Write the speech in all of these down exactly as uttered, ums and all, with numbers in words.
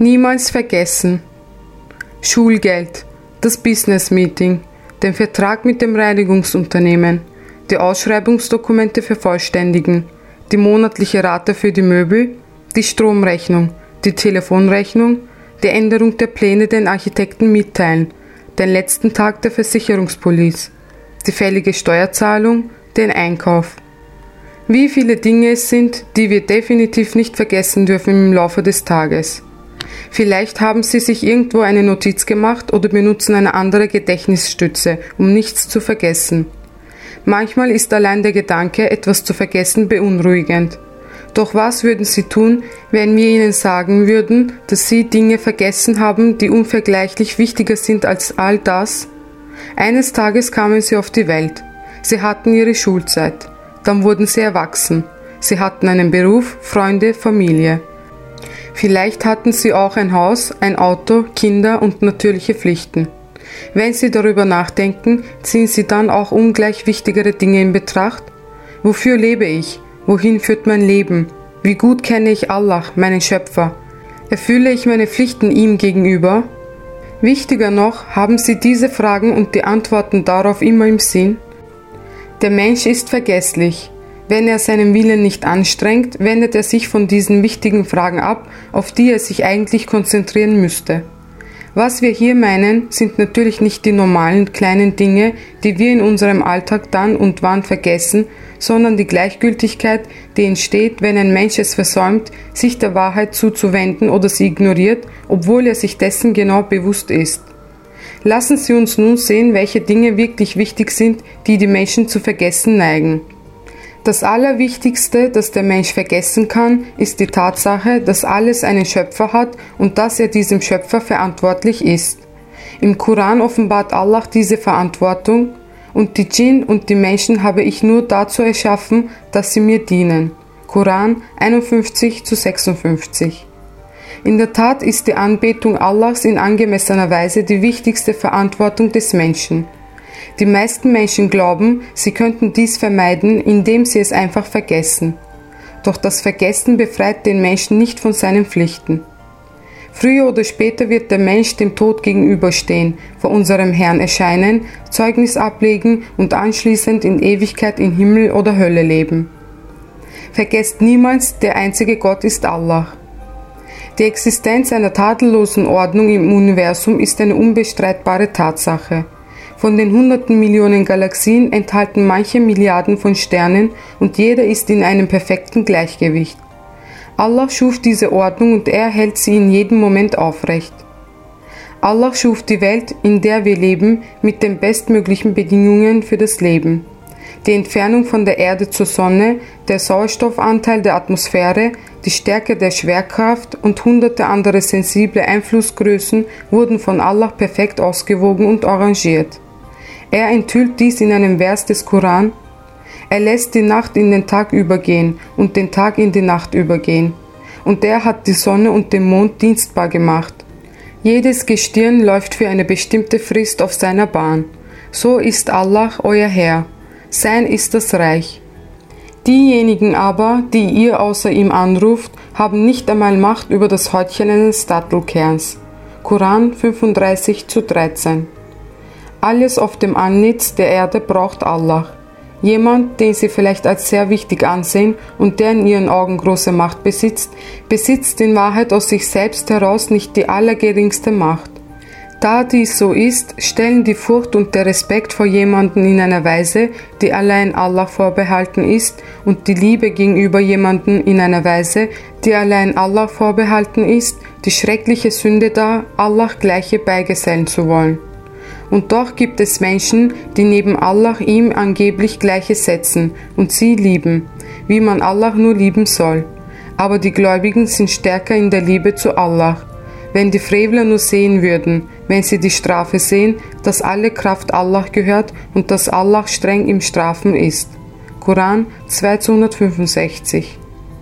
Niemals vergessen. Schulgeld, das Business Meeting, den Vertrag mit dem Reinigungsunternehmen, die Ausschreibungsdokumente vervollständigen, die monatliche Rate für die Möbel, die Stromrechnung, die Telefonrechnung, die Änderung der Pläne den Architekten mitteilen, den letzten Tag der Versicherungspolice, die fällige Steuerzahlung, den Einkauf. Wie viele Dinge es sind, die wir definitiv nicht vergessen dürfen im Laufe des Tages. Vielleicht haben Sie sich irgendwo eine Notiz gemacht oder benutzen eine andere Gedächtnisstütze, um nichts zu vergessen. Manchmal ist allein der Gedanke, etwas zu vergessen, beunruhigend. Doch was würden Sie tun, wenn wir Ihnen sagen würden, dass Sie Dinge vergessen haben, die unvergleichlich wichtiger sind als all das? Eines Tages kamen Sie auf die Welt. Sie hatten Ihre Schulzeit. Dann wurden Sie erwachsen. Sie hatten einen Beruf, Freunde, Familie. Vielleicht hatten Sie auch ein Haus, ein Auto, Kinder und natürliche Pflichten. Wenn Sie darüber nachdenken, ziehen Sie dann auch ungleich wichtigere Dinge in Betracht? Wofür lebe ich? Wohin führt mein Leben? Wie gut kenne ich Allah, meinen Schöpfer? Erfülle ich meine Pflichten ihm gegenüber? Wichtiger noch, haben Sie diese Fragen und die Antworten darauf immer im Sinn? Der Mensch ist vergesslich. Wenn er seinen Willen nicht anstrengt, wendet er sich von diesen wichtigen Fragen ab, auf die er sich eigentlich konzentrieren müsste. Was wir hier meinen, sind natürlich nicht die normalen kleinen Dinge, die wir in unserem Alltag dann und wann vergessen, sondern die Gleichgültigkeit, die entsteht, wenn ein Mensch es versäumt, sich der Wahrheit zuzuwenden oder sie ignoriert, obwohl er sich dessen genau bewusst ist. Lassen Sie uns nun sehen, welche Dinge wirklich wichtig sind, die die Menschen zu vergessen neigen. Das Allerwichtigste, das der Mensch vergessen kann, ist die Tatsache, dass alles einen Schöpfer hat und dass er diesem Schöpfer verantwortlich ist. Im Koran offenbart Allah diese Verantwortung: Und die Dschinn und die Menschen habe ich nur dazu erschaffen, dass sie mir dienen. Koran einundfünfzig zu sechsundfünfzig. In der Tat ist die Anbetung Allahs in angemessener Weise die wichtigste Verantwortung des Menschen. Die meisten Menschen glauben, sie könnten dies vermeiden, indem sie es einfach vergessen. Doch das Vergessen befreit den Menschen nicht von seinen Pflichten. Früher oder später wird der Mensch dem Tod gegenüberstehen, vor unserem Herrn erscheinen, Zeugnis ablegen und anschließend in Ewigkeit in Himmel oder Hölle leben. Vergesst niemals, der einzige Gott ist Allah. Die Existenz einer tadellosen Ordnung im Universum ist eine unbestreitbare Tatsache. Von den hunderten Millionen Galaxien enthalten manche Milliarden von Sternen und jeder ist in einem perfekten Gleichgewicht. Allah schuf diese Ordnung und er hält sie in jedem Moment aufrecht. Allah schuf die Welt, in der wir leben, mit den bestmöglichen Bedingungen für das Leben. Die Entfernung von der Erde zur Sonne, der Sauerstoffanteil der Atmosphäre, die Stärke der Schwerkraft und hunderte andere sensible Einflussgrößen wurden von Allah perfekt ausgewogen und arrangiert. Er enthüllt dies in einem Vers des Koran: Er lässt die Nacht in den Tag übergehen und den Tag in die Nacht übergehen. Und er hat die Sonne und den Mond dienstbar gemacht. Jedes Gestirn läuft für eine bestimmte Frist auf seiner Bahn. So ist Allah euer Herr. Sein ist das Reich. Diejenigen aber, die ihr außer ihm anruft, haben nicht einmal Macht über das Häutchen eines Dattelkerns. Koran fünfunddreißig zu dreizehn. Alles auf dem Antlitz der Erde braucht Allah. Jemand, den sie vielleicht als sehr wichtig ansehen und der in ihren Augen große Macht besitzt, besitzt in Wahrheit aus sich selbst heraus nicht die allergeringste Macht. Da dies so ist, stellen die Furcht und der Respekt vor jemandem in einer Weise, die allein Allah vorbehalten ist, und die Liebe gegenüber jemandem in einer Weise, die allein Allah vorbehalten ist, die schreckliche Sünde dar, Allah gleiche beigesellen zu wollen. Und doch gibt es Menschen, die neben Allah ihm angeblich Gleiche setzen und sie lieben, wie man Allah nur lieben soll. Aber die Gläubigen sind stärker in der Liebe zu Allah. Wenn die Frevler nur sehen würden, wenn sie die Strafe sehen, dass alle Kraft Allah gehört und dass Allah streng im Strafen ist. Koran zwei zu hundertfünfundsechzig.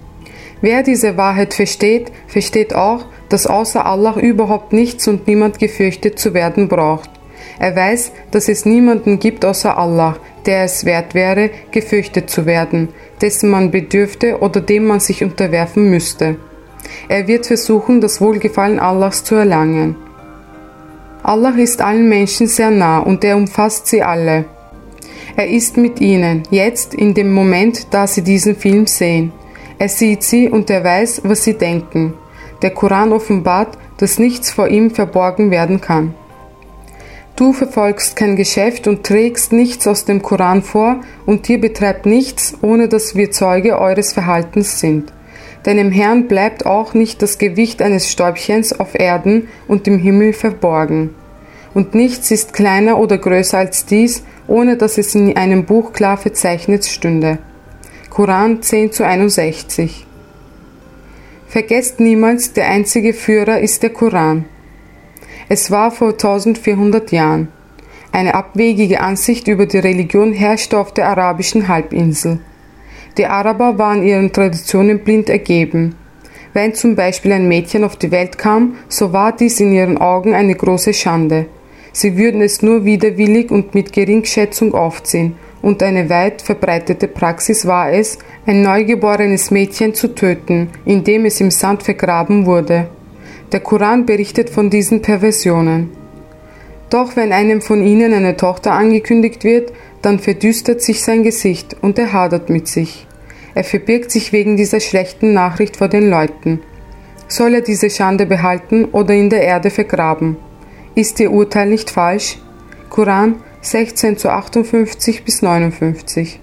Wer diese Wahrheit versteht, versteht auch, dass außer Allah überhaupt nichts und niemand gefürchtet zu werden braucht. Er weiß, dass es niemanden gibt außer Allah, der es wert wäre, gefürchtet zu werden, dessen man bedürfte oder dem man sich unterwerfen müsste. Er wird versuchen, das Wohlgefallen Allahs zu erlangen. Allah ist allen Menschen sehr nah und er umfasst sie alle. Er ist mit ihnen, jetzt in dem Moment, da sie diesen Film sehen. Er sieht sie und er weiß, was sie denken. Der Koran offenbart, dass nichts vor ihm verborgen werden kann. Du verfolgst kein Geschäft und trägst nichts aus dem Koran vor und ihr betreibt nichts, ohne dass wir Zeuge eures Verhaltens sind. Deinem Herrn bleibt auch nicht das Gewicht eines Stäubchens auf Erden und im Himmel verborgen. Und nichts ist kleiner oder größer als dies, ohne dass es in einem Buch klar verzeichnet stünde. Koran zehn zu einundsechzig. Vergesst niemals, der einzige Führer ist der Koran. Es war vor eintausendvierhundert Jahren. Eine abwegige Ansicht über die Religion herrschte auf der arabischen Halbinsel. Die Araber waren ihren Traditionen blind ergeben. Wenn zum Beispiel ein Mädchen auf die Welt kam, so war dies in ihren Augen eine große Schande. Sie würden es nur widerwillig und mit Geringschätzung aufziehen, und eine weit verbreitete Praxis war es, ein neugeborenes Mädchen zu töten, indem es im Sand vergraben wurde. Der Koran berichtet von diesen Perversionen. Doch wenn einem von ihnen eine Tochter angekündigt wird, dann verdüstert sich sein Gesicht und er hadert mit sich. Er verbirgt sich wegen dieser schlechten Nachricht vor den Leuten. Soll er diese Schande behalten oder in der Erde vergraben? Ist ihr Urteil nicht falsch? Koran sechzehn zu achtundfünfzig bis neunundfünfzig.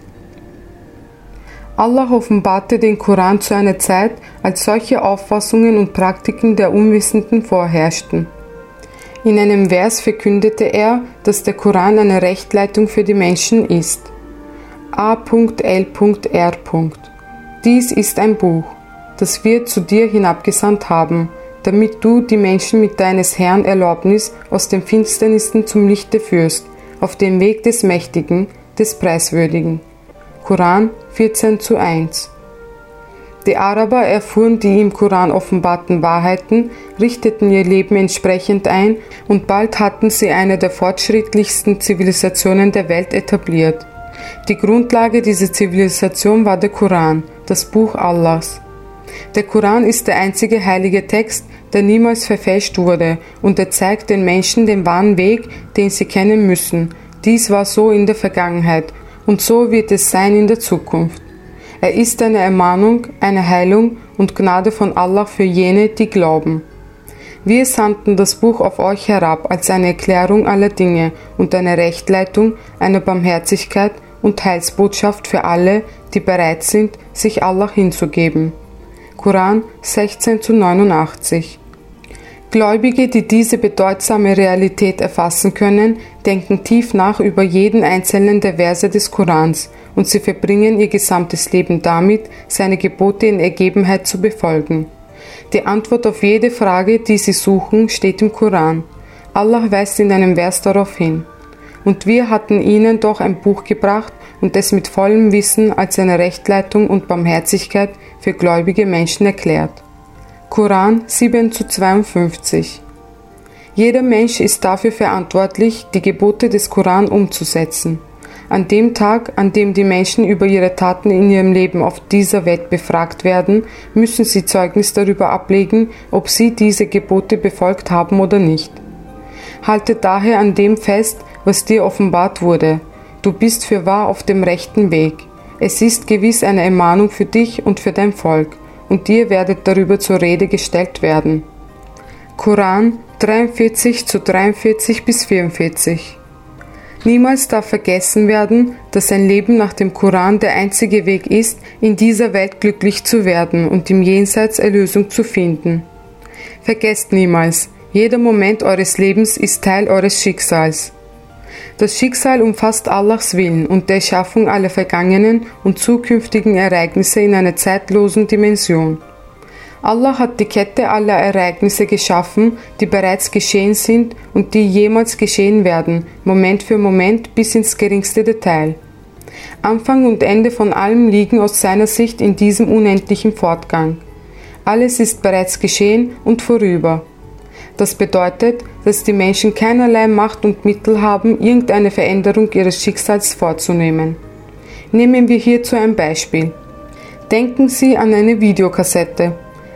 Allah offenbarte den Koran zu einer Zeit, als solche Auffassungen und Praktiken der Unwissenden vorherrschten. In einem Vers verkündete er, dass der Koran eine Rechtleitung für die Menschen ist. A L R. Dies ist ein Buch, das wir zu dir hinabgesandt haben, damit du die Menschen mit deines Herrn Erlaubnis aus den Finsternissen zum Lichte führst, auf dem Weg des Mächtigen, des Preiswürdigen. Koran vierzehn zu eins. Die Araber erfuhren die im Koran offenbarten Wahrheiten, richteten ihr Leben entsprechend ein und bald hatten sie eine der fortschrittlichsten Zivilisationen der Welt etabliert. Die Grundlage dieser Zivilisation war der Koran, das Buch Allahs. Der Koran ist der einzige heilige Text, der niemals verfälscht wurde, und er zeigt den Menschen den wahren Weg, den sie kennen müssen. Dies war so in der Vergangenheit und so wird es sein in der Zukunft. Er ist eine Ermahnung, eine Heilung und Gnade von Allah für jene, die glauben. Wir sandten das Buch auf euch herab als eine Erklärung aller Dinge und eine Rechtleitung, eine Barmherzigkeit und Heilsbotschaft für alle, die bereit sind, sich Allah hinzugeben. Koran sechzehn zu neunundachtzig. Gläubige, die diese bedeutsame Realität erfassen können, denken tief nach über jeden einzelnen der Verse des Korans und sie verbringen ihr gesamtes Leben damit, seine Gebote in Ergebenheit zu befolgen. Die Antwort auf jede Frage, die sie suchen, steht im Koran. Allah weist in einem Vers darauf hin. Und wir hatten ihnen doch ein Buch gebracht und es mit vollem Wissen als eine Rechtleitung und Barmherzigkeit für gläubige Menschen erklärt. Koran sieben zu zweiundfünfzig. Jeder Mensch ist dafür verantwortlich, die Gebote des Koran umzusetzen. An dem Tag, an dem die Menschen über ihre Taten in ihrem Leben auf dieser Welt befragt werden, müssen sie Zeugnis darüber ablegen, ob sie diese Gebote befolgt haben oder nicht. Halte daher an dem fest, was dir offenbart wurde. Du bist fürwahr auf dem rechten Weg. Es ist gewiss eine Ermahnung für dich und für dein Volk, und ihr werdet darüber zur Rede gestellt werden. Koran dreiundvierzig zu dreiundvierzig bis vierundvierzig. Niemals darf vergessen werden, dass ein Leben nach dem Koran der einzige Weg ist, in dieser Welt glücklich zu werden und im Jenseits Erlösung zu finden. Vergesst niemals, jeder Moment eures Lebens ist Teil eures Schicksals. Das Schicksal umfasst Allahs Willen und der Erschaffung aller vergangenen und zukünftigen Ereignisse in einer zeitlosen Dimension. Allah hat die Kette aller Ereignisse geschaffen, die bereits geschehen sind und die jemals geschehen werden, Moment für Moment bis ins geringste Detail. Anfang und Ende von allem liegen aus seiner Sicht in diesem unendlichen Fortgang. Alles ist bereits geschehen und vorüber. Das bedeutet, dass die Menschen keinerlei Macht und Mittel haben, irgendeine Veränderung ihres Schicksals vorzunehmen. Nehmen wir hierzu ein Beispiel. Denken Sie an eine Videokassette.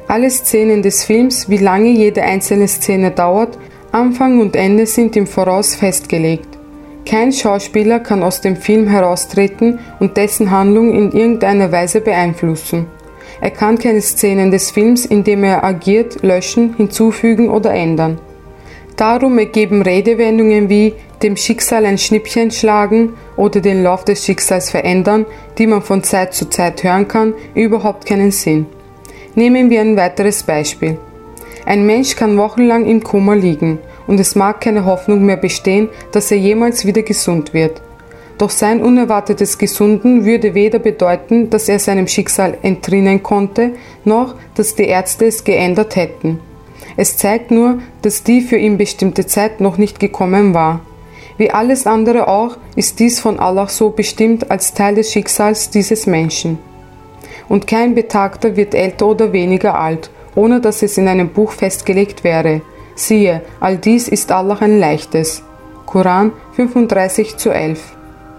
Alle Szenen des Films, wie lange jede einzelne Szene dauert, Anfang und Ende sind im Voraus festgelegt. Kein Schauspieler kann aus dem Film heraustreten und dessen Handlung in irgendeiner Weise beeinflussen. Er kann keine Szenen des Films, in dem er agiert, löschen, hinzufügen oder ändern. Darum ergeben Redewendungen wie dem Schicksal ein Schnippchen schlagen oder den Lauf des Schicksals verändern, die man von Zeit zu Zeit hören kann, überhaupt keinen Sinn. Nehmen wir ein weiteres Beispiel. Ein Mensch kann wochenlang im Koma liegen und es mag keine Hoffnung mehr bestehen, dass er jemals wieder gesund wird. Doch sein unerwartetes Gesunden würde weder bedeuten, dass er seinem Schicksal entrinnen konnte, noch dass die Ärzte es geändert hätten. Es zeigt nur, dass die für ihn bestimmte Zeit noch nicht gekommen war. Wie alles andere auch, ist dies von Allah so bestimmt als Teil des Schicksals dieses Menschen. Und kein Betagter wird älter oder weniger alt, ohne dass es in einem Buch festgelegt wäre. Siehe, all dies ist Allah ein Leichtes. Koran fünfunddreißig zu elf.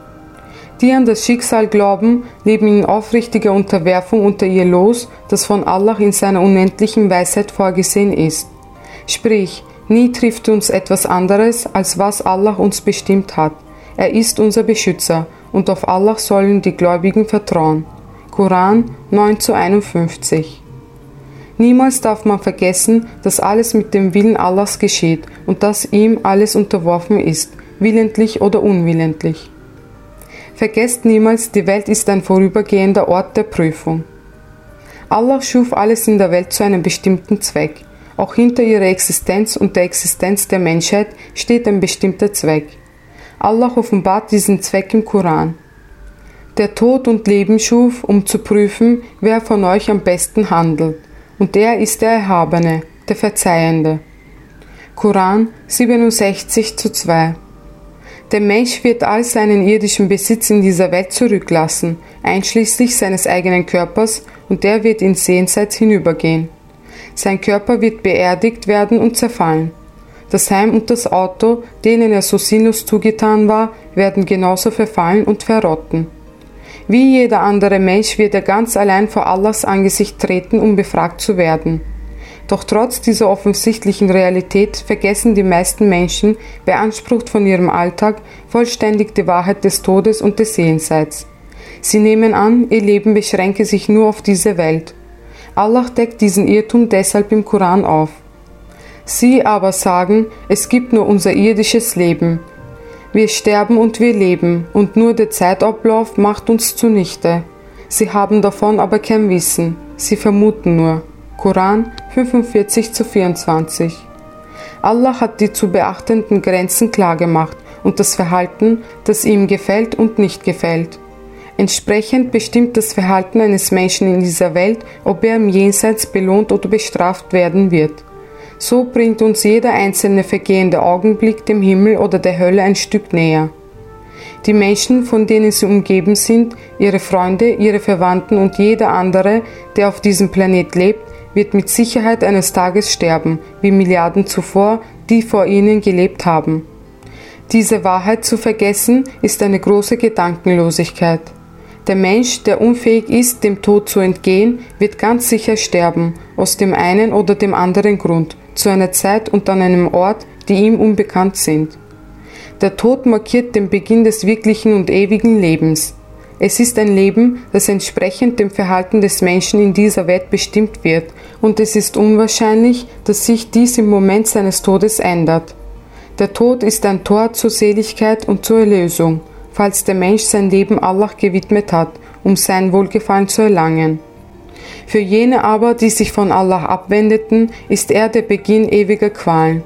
Die an das Schicksal glauben, leben in aufrichtiger Unterwerfung unter ihr Los, das von Allah in seiner unendlichen Weisheit vorgesehen ist. Sprich, nie trifft uns etwas anderes, als was Allah uns bestimmt hat. Er ist unser Beschützer, und auf Allah sollen die Gläubigen vertrauen. Koran neun zu einundfünfzig. Niemals darf man vergessen, dass alles mit dem Willen Allahs geschieht und dass ihm alles unterworfen ist, willentlich oder unwillentlich. Vergesst niemals, die Welt ist ein vorübergehender Ort der Prüfung. Allah schuf alles in der Welt zu einem bestimmten Zweck. Auch hinter ihrer Existenz und der Existenz der Menschheit steht ein bestimmter Zweck. Allah offenbart diesen Zweck im Koran. Der Tod und Leben schuf, um zu prüfen, wer von euch am besten handelt. Und er ist der Erhabene, der Verzeihende. Koran siebenundsechzig zu zwei. Der Mensch wird all seinen irdischen Besitz in dieser Welt zurücklassen, einschließlich seines eigenen Körpers, und der wird ins Jenseits hinübergehen. Sein Körper wird beerdigt werden und zerfallen. Das Heim und das Auto, denen er so sinnlos zugetan war, werden genauso verfallen und verrotten. Wie jeder andere Mensch wird er ganz allein vor Allahs Angesicht treten, um befragt zu werden. Doch trotz dieser offensichtlichen Realität vergessen die meisten Menschen, beansprucht von ihrem Alltag, vollständig die Wahrheit des Todes und des Jenseits. Sie nehmen an, ihr Leben beschränke sich nur auf diese Welt. Allah deckt diesen Irrtum deshalb im Koran auf. Sie aber sagen, es gibt nur unser irdisches Leben. Wir sterben und wir leben, und nur der Zeitablauf macht uns zunichte. Sie haben davon aber kein Wissen, sie vermuten nur. Koran fünfundvierzig zu vierundzwanzig. Allah hat die zu beachtenden Grenzen klargemacht und das Verhalten, das ihm gefällt und nicht gefällt. Entsprechend bestimmt das Verhalten eines Menschen in dieser Welt, ob er im Jenseits belohnt oder bestraft werden wird. So bringt uns jeder einzelne vergehende Augenblick dem Himmel oder der Hölle ein Stück näher. Die Menschen, von denen sie umgeben sind, ihre Freunde, ihre Verwandten und jeder andere, der auf diesem Planet lebt, wird mit Sicherheit eines Tages sterben, wie Milliarden zuvor, die vor ihnen gelebt haben. Diese Wahrheit zu vergessen, ist eine große Gedankenlosigkeit. Der Mensch, der unfähig ist, dem Tod zu entgehen, wird ganz sicher sterben, aus dem einen oder dem anderen Grund, zu einer Zeit und an einem Ort, die ihm unbekannt sind. Der Tod markiert den Beginn des wirklichen und ewigen Lebens. Es ist ein Leben, das entsprechend dem Verhalten des Menschen in dieser Welt bestimmt wird, und es ist unwahrscheinlich, dass sich dies im Moment seines Todes ändert. Der Tod ist ein Tor zur Seligkeit und zur Erlösung, falls der Mensch sein Leben Allah gewidmet hat, um sein Wohlgefallen zu erlangen. Für jene aber, die sich von Allah abwendeten, ist er der Beginn ewiger Qualen.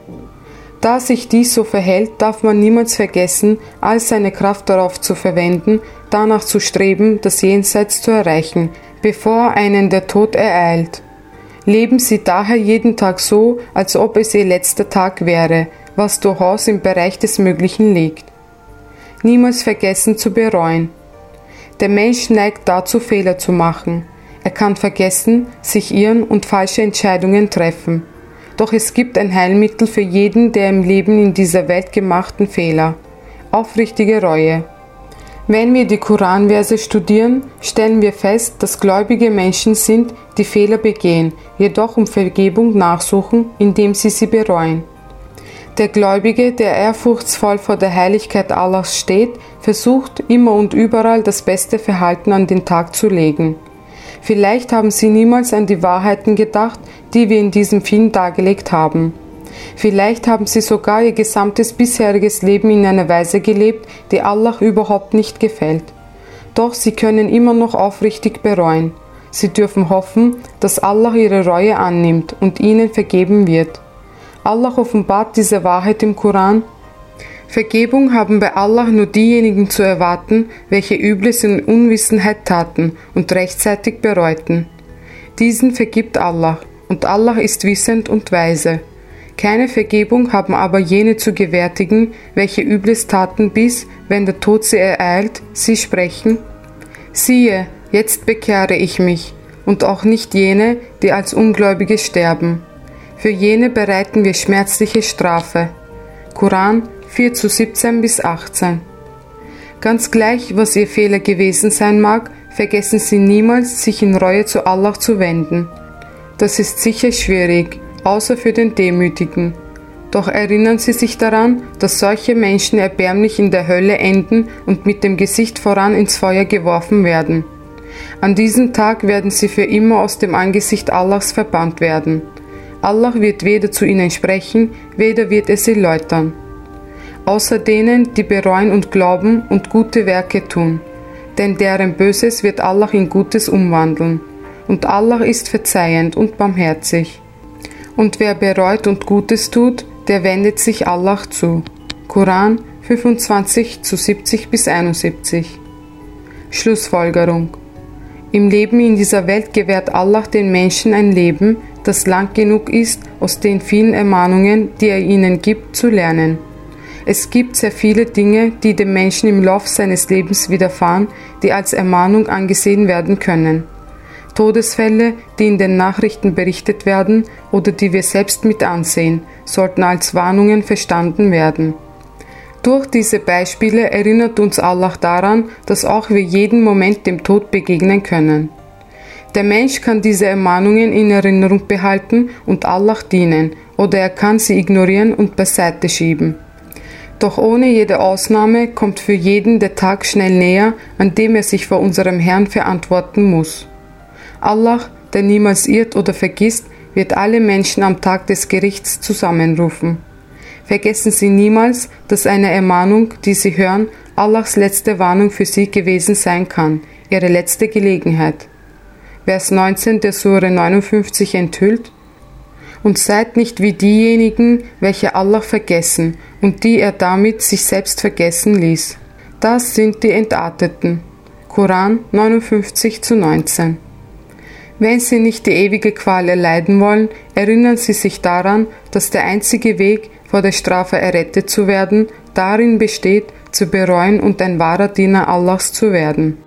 Da sich dies so verhält, darf man niemals vergessen, all seine Kraft darauf zu verwenden, danach zu streben, das Jenseits zu erreichen, bevor einen der Tod ereilt. Leben Sie daher jeden Tag so, als ob es Ihr letzter Tag wäre, was durchaus im Bereich des Möglichen liegt. Niemals vergessen zu bereuen. Der Mensch neigt dazu, Fehler zu machen. Er kann vergessen, sich irren und falsche Entscheidungen treffen. Doch es gibt ein Heilmittel für jeden der im Leben in dieser Welt gemachten Fehler: aufrichtige Reue. Wenn wir die Koranverse studieren, stellen wir fest, dass gläubige Menschen sind, die Fehler begehen, jedoch um Vergebung nachsuchen, indem sie sie bereuen. Der Gläubige, der ehrfurchtsvoll vor der Heiligkeit Allahs steht, versucht immer und überall das beste Verhalten an den Tag zu legen. Vielleicht haben sie niemals an die Wahrheiten gedacht, die wir in diesem Film dargelegt haben. Vielleicht haben sie sogar ihr gesamtes bisheriges Leben in einer Weise gelebt, die Allah überhaupt nicht gefällt. Doch sie können immer noch aufrichtig bereuen. Sie dürfen hoffen, dass Allah ihre Reue annimmt und ihnen vergeben wird. Allah offenbart diese Wahrheit im Koran. Vergebung haben bei Allah nur diejenigen zu erwarten, welche Übles in Unwissenheit taten und rechtzeitig bereuten. Diesen vergibt Allah, und Allah ist wissend und weise. Keine Vergebung haben aber jene zu gewärtigen, welche Übles taten, bis, wenn der Tod sie ereilt, sie sprechen: Siehe, jetzt bekehre ich mich, und auch nicht jene, die als Ungläubige sterben. Für jene bereiten wir schmerzliche Strafe. Koran vier zu siebzehn bis achtzehn. Ganz gleich, was ihr Fehler gewesen sein mag, vergessen sie niemals, sich in Reue zu Allah zu wenden. Das ist sicher schwierig, außer für den Demütigen. Doch erinnern Sie sich daran, dass solche Menschen erbärmlich in der Hölle enden und mit dem Gesicht voran ins Feuer geworfen werden. An diesem Tag werden sie für immer aus dem Angesicht Allahs verbannt werden. Allah wird weder zu ihnen sprechen, weder wird er sie läutern. Außer denen, die bereuen und glauben und gute Werke tun. Denn deren Böses wird Allah in Gutes umwandeln. Und Allah ist verzeihend und barmherzig. Und wer bereut und Gutes tut, der wendet sich Allah zu. Koran fünfundzwanzig zu siebzig bis einundsiebzig. Schlussfolgerung: Im Leben in dieser Welt gewährt Allah den Menschen ein Leben, das lang genug ist, aus den vielen Ermahnungen, die er ihnen gibt, zu lernen. Es gibt sehr viele Dinge, die dem Menschen im Lauf seines Lebens widerfahren, die als Ermahnung angesehen werden können. Todesfälle, die in den Nachrichten berichtet werden oder die wir selbst mit ansehen, sollten als Warnungen verstanden werden. Durch diese Beispiele erinnert uns Allah daran, dass auch wir jeden Moment dem Tod begegnen können. Der Mensch kann diese Ermahnungen in Erinnerung behalten und Allah dienen, oder er kann sie ignorieren und beiseite schieben. Doch ohne jede Ausnahme kommt für jeden der Tag schnell näher, an dem er sich vor unserem Herrn verantworten muss. Allah, der niemals irrt oder vergisst, wird alle Menschen am Tag des Gerichts zusammenrufen. Vergessen Sie niemals, dass eine Ermahnung, die Sie hören, Allahs letzte Warnung für Sie gewesen sein kann, Ihre letzte Gelegenheit. Vers neunzehn der Sure neunundfünfzig enthüllt: Und seid nicht wie diejenigen, welche Allah vergessen und die er damit sich selbst vergessen ließ. Das sind die Entarteten. Koran neunundfünfzig zu neunzehn. Wenn Sie nicht die ewige Qual erleiden wollen, erinnern Sie sich daran, dass der einzige Weg, vor der Strafe errettet zu werden, darin besteht, zu bereuen und ein wahrer Diener Allahs zu werden.